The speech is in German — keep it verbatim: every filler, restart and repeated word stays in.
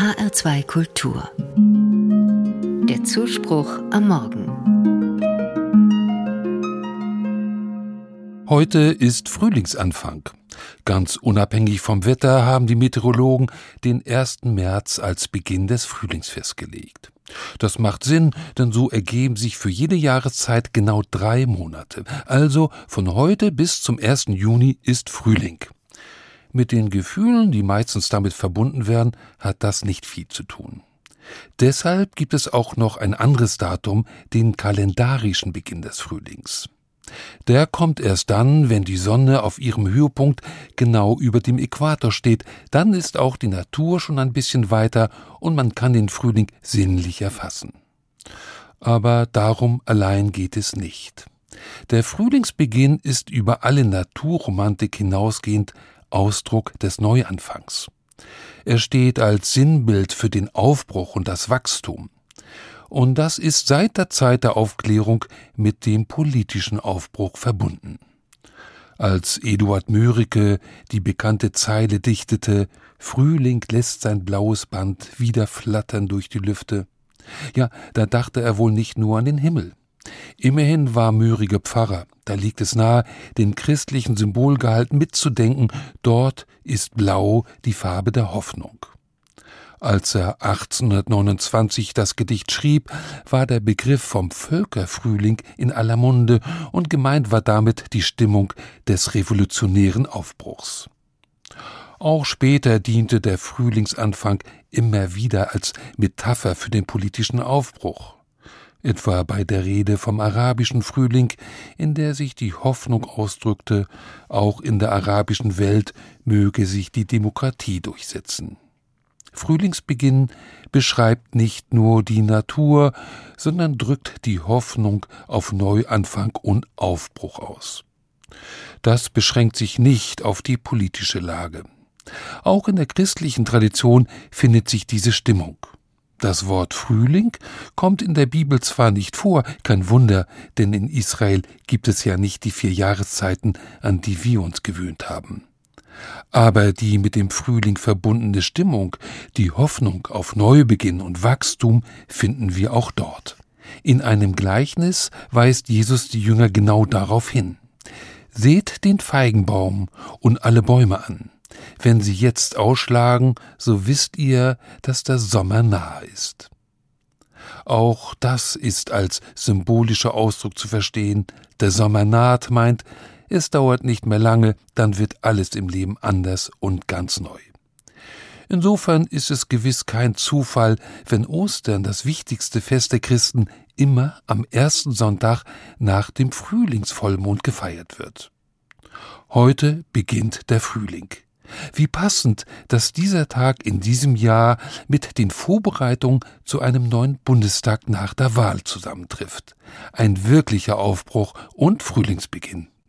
H R zwei Kultur. Der Zuspruch am Morgen. Heute ist Frühlingsanfang. Ganz unabhängig vom Wetter haben die Meteorologen den ersten März als Beginn des Frühlings festgelegt. Das macht Sinn, denn so ergeben sich für jede Jahreszeit genau drei Monate. Also von heute bis zum ersten Juni ist Frühling. Mit den Gefühlen, die meistens damit verbunden werden, hat das nicht viel zu tun. Deshalb gibt es auch noch ein anderes Datum, den kalendarischen Beginn des Frühlings. Der kommt erst dann, wenn die Sonne auf ihrem Höhepunkt genau über dem Äquator steht. Dann ist auch die Natur schon ein bisschen weiter und man kann den Frühling sinnlich erfassen. Aber darum allein geht es nicht. Der Frühlingsbeginn ist über alle Naturromantik hinausgehend Ausdruck des Neuanfangs. Er steht als Sinnbild für den Aufbruch und das Wachstum. Und das ist seit der Zeit der Aufklärung mit dem politischen Aufbruch verbunden. Als Eduard Mörike die bekannte Zeile dichtete, »Frühling lässt sein blaues Band wieder flattern durch die Lüfte«, ja, da dachte er wohl nicht nur an den Himmel. Immerhin war Mörike Pfarrer, da liegt es nahe, den christlichen Symbolgehalt mitzudenken, dort ist Blau die Farbe der Hoffnung. Als er achtzehnhundertneunundzwanzig das Gedicht schrieb, war der Begriff vom Völkerfrühling in aller Munde und gemeint war damit die Stimmung des revolutionären Aufbruchs. Auch später diente der Frühlingsanfang immer wieder als Metapher für den politischen Aufbruch. Etwa bei der Rede vom arabischen Frühling, in der sich die Hoffnung ausdrückte, auch in der arabischen Welt möge sich die Demokratie durchsetzen. Frühlingsbeginn beschreibt nicht nur die Natur, sondern drückt die Hoffnung auf Neuanfang und Aufbruch aus. Das beschränkt sich nicht auf die politische Lage. Auch in der christlichen Tradition findet sich diese Stimmung. Das Wort Frühling kommt in der Bibel zwar nicht vor, kein Wunder, denn in Israel gibt es ja nicht die vier Jahreszeiten, an die wir uns gewöhnt haben. Aber die mit dem Frühling verbundene Stimmung, die Hoffnung auf Neubeginn und Wachstum, finden wir auch dort. In einem Gleichnis weist Jesus die Jünger genau darauf hin. Seht den Feigenbaum und alle Bäume an. Wenn sie jetzt ausschlagen, so wisst ihr, dass der Sommer nahe ist. Auch das ist als symbolischer Ausdruck zu verstehen. Der Sommer naht meint, es dauert nicht mehr lange, dann wird alles im Leben anders und ganz neu. Insofern ist es gewiss kein Zufall, wenn Ostern, das wichtigste Fest der Christen, immer am ersten Sonntag nach dem Frühlingsvollmond gefeiert wird. Heute beginnt der Frühling. Wie passend, dass dieser Tag in diesem Jahr mit den Vorbereitungen zu einem neuen Bundestag nach der Wahl zusammentrifft. Ein wirklicher Aufbruch und Frühlingsbeginn.